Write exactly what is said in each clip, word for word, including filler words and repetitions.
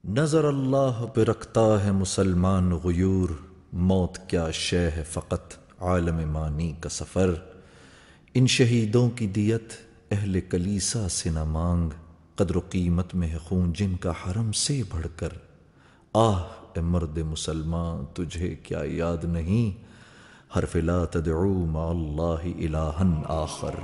نظر اللہ پہ رکھتا ہے مسلمان غیور، موت کیا شے ہے فقط عالم مانی کا سفر۔ ان شہیدوں کی دیت اہل کلیسا سے نہ مانگ، قدر و قیمت میں ہے خون جن کا حرم سے بڑھ کر۔ آہ اے مرد مسلمان تجھے کیا یاد نہیں، حرف لا تدعو مع اللہ الہا آخر۔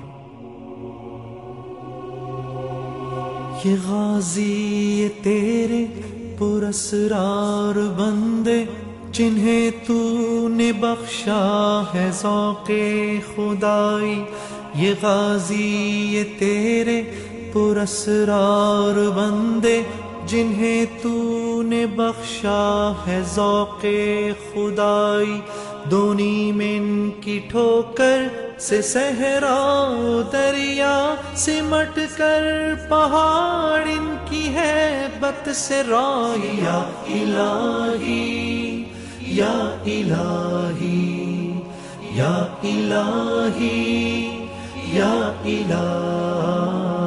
یہ غازی تیرے پراسرار بندے جنہیں تو نے بخشا ہے ذوق خدائی، یہ غازی تیرے پراسرار بندے جنہیں تو نے بخشا ہے ذوق خدائی، دونی میں ان کی ٹھوکر سے صحرا و دریا سمٹ کر پہاڑ ان کی ہیبت سے رائی، یا الہی یا الہی یا الہی یا الہی۔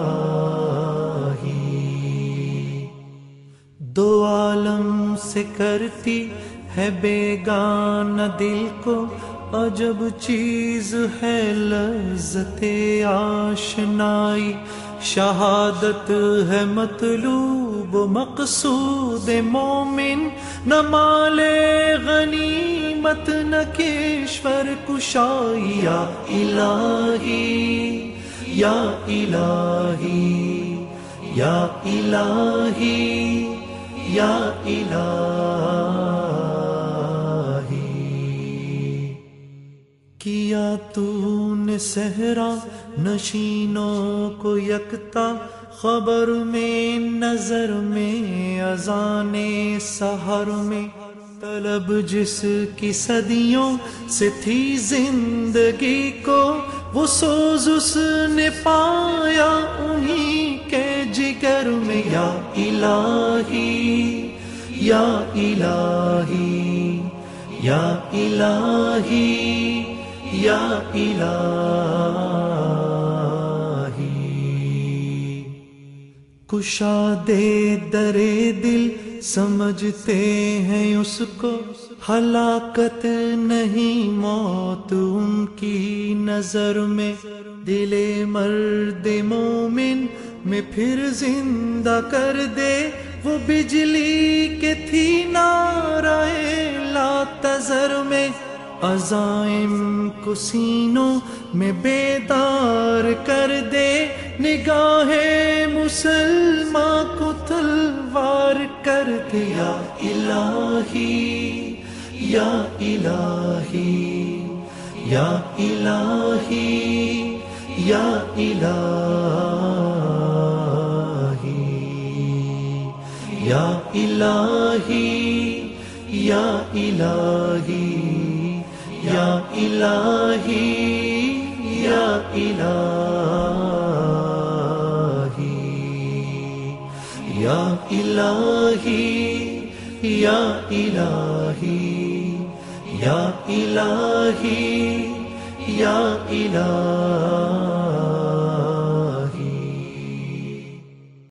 دو عالم سے کرتی ہے بیگانہ دل کو عجب چیز ہے لذت آشنائی، شہادت ہے مطلوب و مقصود مومن، نہ مال غنیمت نہ کشور کشائی، یا الہی یا الہی یا الہی یا الہی۔ کیا تو نے صحرا نشینوں کو یکتا، خبر میں نظر میں اذان سحر میں، طلب جس کی صدیوں سے تھی زندگی کو، وہ سوز اس نے پایا انہی کے جگر میں، یا الہی یا الہی یا الہی یا الہی۔ کشادے در دل سمجھتے ہیں اس کو، ہلاکت نہیں موت ان کی نظر میں، دل مرد مومن میں پھر زندہ کر دے، وہ بجلی کے تھی نعرہ لا تذر میں، عزائم کو سینوں میں بیدار کر دے، نگاہ مسلمان کو تلوار کر دے، یا الہی یا الہی یا الہی یا الہی یا الہی یا الہی یا الہی یا الہی یا الہی یا الہی یا الہی یا الہی۔